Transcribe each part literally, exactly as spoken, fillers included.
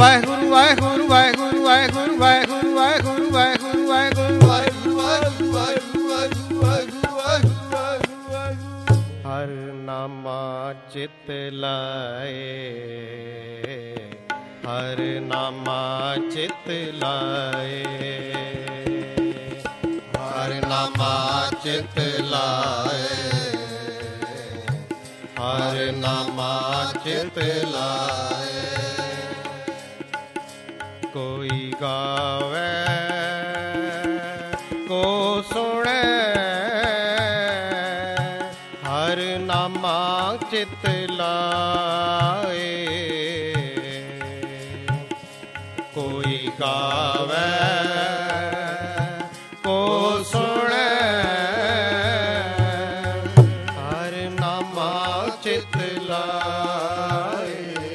ਵਾਹਿਗੁਰੂ ਵਾਹਿਗੁਰੂ ਵਾਹਿਗੁਰੂ ਵਾਹਿਗੁਰੂ ਵਾਹਿਗੁਰੂ ਵਾਹਿਗੁਰੂ ਵਾਹਿਗੁਰੂ ਵਾਹਿਗੁਰੂ ਵਾਹਿਗੁਰੂ ਵਾਹਿਗੁਰੂ ਵਾਹਿਗੁਰੂ ਹਰ ਨਾਮਾ ਚਿਤ ਲਾਏ ਹਰ ਨਾਮਾ ਚਿਤ ਲਾਏ ਹਰ ਨਾਮਾ ਚਿਤ ਲਾਏ ਹਰ ਨਾਮਾ ਚਿਤ ਲਾਏ ਕੋਈ ਗਾਵੇ ਕੋ ਸੁਣੇ ਹਰ ਨਾਮਾ ਚਿਤ ਲਾਏ ਕੋਈ ਗਾਵੇ ਕੋ ਸੁਣੇ ਹਰ ਨਾਮਾ ਚਿਤ ਲਾਏ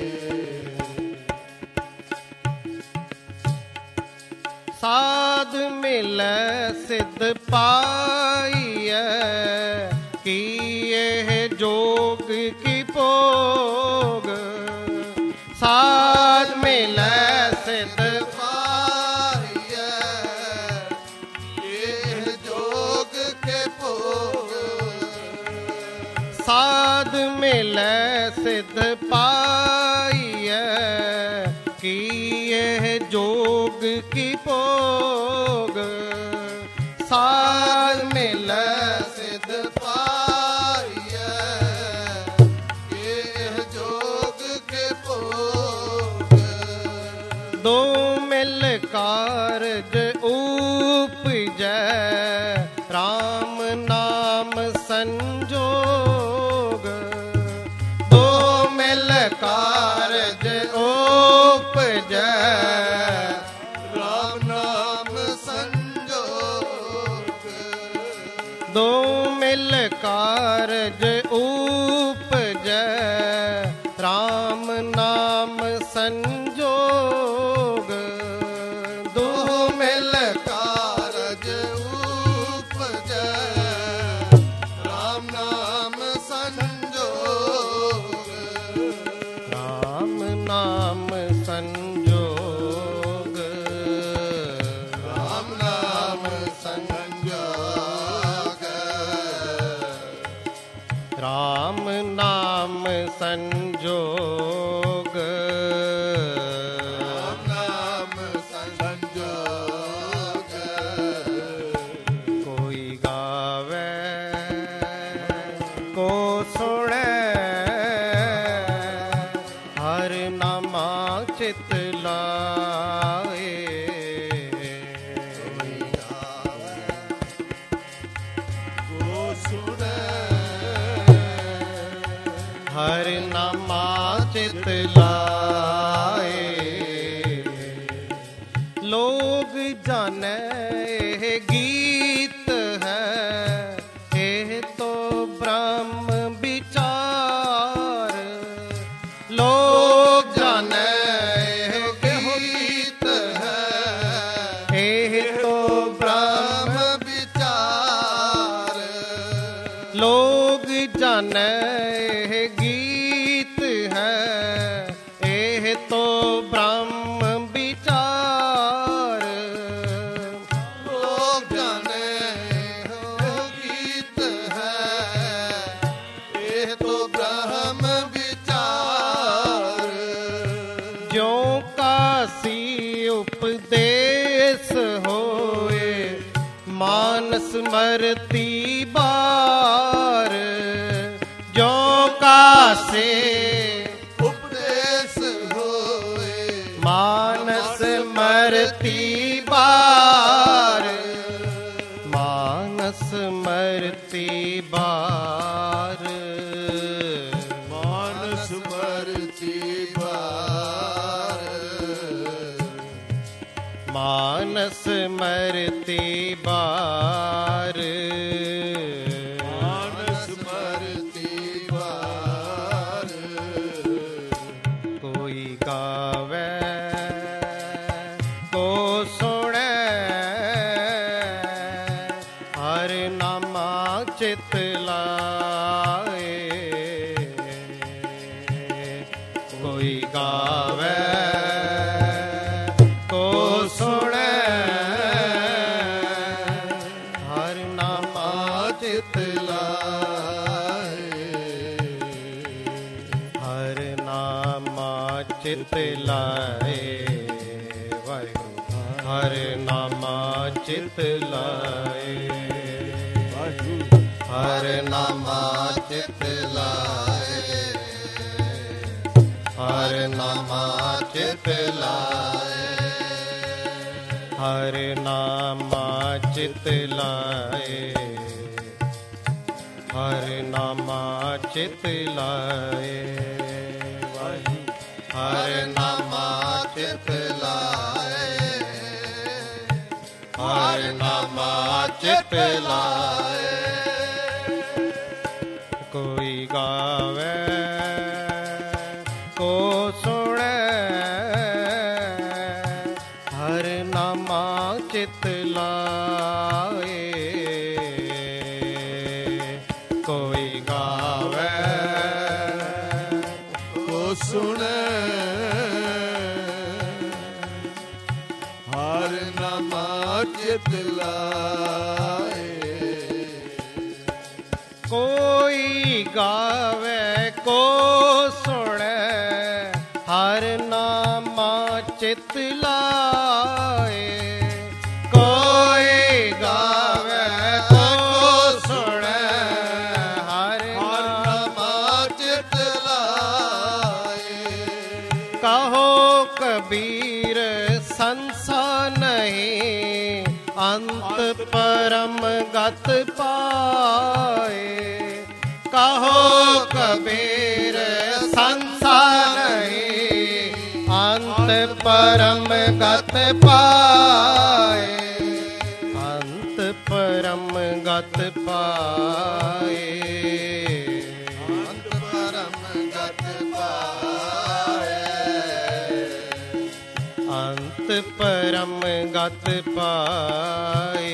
ਸਾਧ ਮਿਲੈ ਸਿਧ ਪਾਈਐ ਕੀ ਇਹ ਜੋਗ ਕੀ ਭੋਗ ਸਾਧ ਮਿਲੈ ਸਿਧ ਪਾਈਐ ਇਹ ਜੋਗ ਕੇ ਭੋਗ ਸਾਧ ਮਿਲੈ ਸਿਧ ਪਾਈਐ ਕੀ ਇਹ ਜੋਗ ਕੀ ਭੋਗ ਸਾਧ ਮਿਲੈ ਸਿਧ ਪਾਈਐ ਇਹ ਜੋਗ ਕੇ ਭੋਗ ਦੋ ਮਿਲ ਕਾਰਜ ਉਪਜੈ ਰਾਮ ਨਾਮ ਸੰਜੋਗ ਦੋ ਮਿਲ ਕਾਰਜ ਉਪਜੈ ਦੋ ਮਿਲ ਕਾਰਜ ਉਪਜੈ ਰਾਮ ਨਾਮ ਸੰਜੋਗ ਦੋ ਮਿਲ ਕਾਰਜ ਉਪਜੈ ਰਾਮ ਨਾਮ ਸੰਜੋਗ ਰਾਮ ਨਾਮ ਸੰਜੋਗ ਰਾਮ ਨਾਮ ਸੰਜੋਗ ਰਾਮ ਨਾਮ ਸੰਜੋਗ ਰਾਮ ਨਾਮ ਸੰਜੋਗ ਕੋਈ ਗਾਵੇ ਕੋ ਸੁਣੇ ਹਰ ਨਾਮਾ ਚਿਤ ਲਾਏ ਕੋਈ ਗਾਵੇ ਕੋ ਸੁਣੇ ਹਰ ਨਾਮਾ ਚਿਤ ਲਾਏ ਲੋਗ ਜਾਣੈ ਇਹ ਗੀਤ ਹੈ ਇਹ ਤੋ ਬ੍ਰਹਮ ਵਿਚਾਰ ਲੋਗ ਜਾਣੈ ਇਹ ਗੀਤ ਹੈ ਇਹ ਤੋ ਬ੍ਰਹਮ ਵਿਚਾਰ ਲੋਗ ਜਾਣੈ ਇਹ ਗੀਤ ਹੈ ਇਹ ਤੋ ਬ੍ਰਹਮ ਵਿਚਾਰ ਲੋਕ ਜਾਣੇ ਇਹ ਗੀਤ ਹੈ ਇਹ ਤੋ ਬ੍ਰਹਮ ਵਿਚਾਰ ਜਿਉ ਕਾਸੀ ਉਪਦੇਸ ਹੋਏ ਮਾਨਸ ਮਰਤੀ ਬਾਰ ਜੋ ਕਾਸੇ ਉਪਦੇਸ ਹੋਏ ਮਾਨਸ ਮਰਤੀ ਬਾਰ ਮਾਨਸ ਮਰਤੀ ਬਾਰ ਮਾਨਸ ਮਰਤੀ ਬਾਰ ਮਾਨਸ ਮਰਤੀ ਬਾਰ ਮਾਨਸ ਮਰਤੀ ਬਾਰ ਕੋਈ ਗਾਵੇ ਕੋ ਸੁਣੇ ਹਰ ਨਾਮਾ ਚਿਤ ਲਾਏ ਕੋਈ ਗਾਵੇ ਚਿਤ ਲਾਏ, ਵਾਹਿਗੁਰੂ ਹਰ ਨਾਮਾ ਚਿਤ ਲਾਏ, ਵਾਹਿਗੁਰੂ ਹਰ ਨਾਮਾ ਚਿਤ ਲਾਏ, ਹਰ ਨਾਮਾ ਚਿਤ ਲਾਏ, ਹਰ ਨਾਮਾ ਚਿਤ ਲਾਏ, ਹਰ ਨਾਮਾ ਚਿਤ ਲਾਏ, ਵਾਹਿਗੁਰੂ ਹਰ ਨਾਮਾ ਚਿਤ ਲਾਏ, ਹਰ ਨਾਮਾ ਚਿਤ ਲਾਏ। ਕੋਈ ਗਾਵੇ ਕੋ ਸੁਣੇ, ਹਰ ਨਾਮਾ ਚਿਤ ਲਾਏ, ਕੋਈ ਗਾਵੇ ਕੋ ਸੁਣੇ, ਹਰ ਨਾਮਾ ਚਿਤ ਲਾਏ, ਕੋਈ ਗਾਵੇ ਕੋ ਸੁਣੇ, ਹਰ ਨਾਮਾ ਚਿਤ ਲਾਏ, ਕੋਈ ਗਾਵੇ ਕੋ ਸੁਣੇ, ਹਰ ਨਾਮਾ ਚਿਤ ਲਾਏ, ਕਹੋ ਕਬੀਰ ਸੰਸਾ ਨਹੀਂ, ਅੰਤ ਪਰਮ ਗਤ ਪਾਏ, ਕਹੋ ਕਬੀਰ ਸੰਸਾ ਨਹੀਂ, ਅੰਤ ਪਰਮ ਗਤ ਪਾਏ, ਅੰਤ ਪਰਮ ਗਤ ਪਾਏ, ਅੰਤ ਪਰਮ ਗਤ ਪਾਏ, ਅੰਤ ਪਰਮ ਗਤ ਪਾਏ,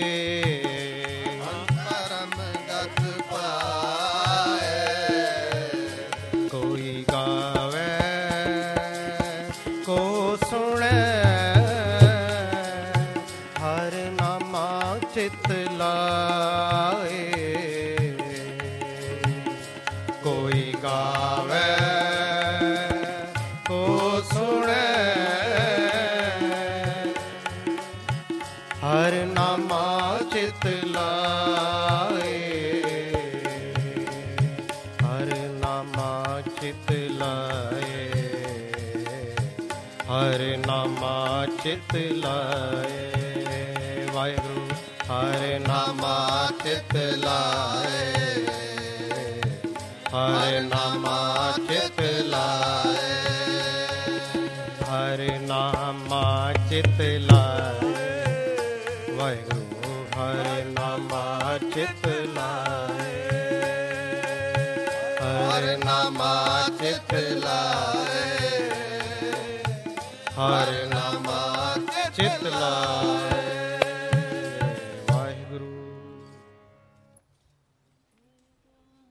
ਅੰਤ ਪਰਮ ਗਤ ਪਾਏ। ਕੋਈ ਗਾਵੇ ਕੋ ਸੁਣੇ, ਹਰ ਨਾਮਾ ਚਿਤ ਲਾਏ, ਕੋਈ ਗਾਵੇ ਕੋ ਸੁਣੇ, ਹਰ ਨਾਮਾ ਚਿਤ ਲਾਏ, ਹਰ ਨਾਮਾ ਚਿਤ ਲਾਏ, ਹਰ ਨਾਮਾ ਚਿਤ ਲਾਏ, ਵਾਹਿਗੁਰੂ ਹਰ ਨਾਮਾ ਚਿਤ ਲਾਏ, ਹਰ ਨਾਮਾ ਚਿਤ ਲਾਏ, ਹਰ ਨਾਮਾ ਚਿਤ ਲਾਏ, ਵਾਹਿਗੁਰੂ ਹਰ ਨਾਮਾ ਚਿਤ ਲਾਏ, ਹਰ ਨਾਮਾ ਚਿਤ ਲਾਏ, ਹਰ ਨਾਮਾ ਚਿਤ ਲਾਏ।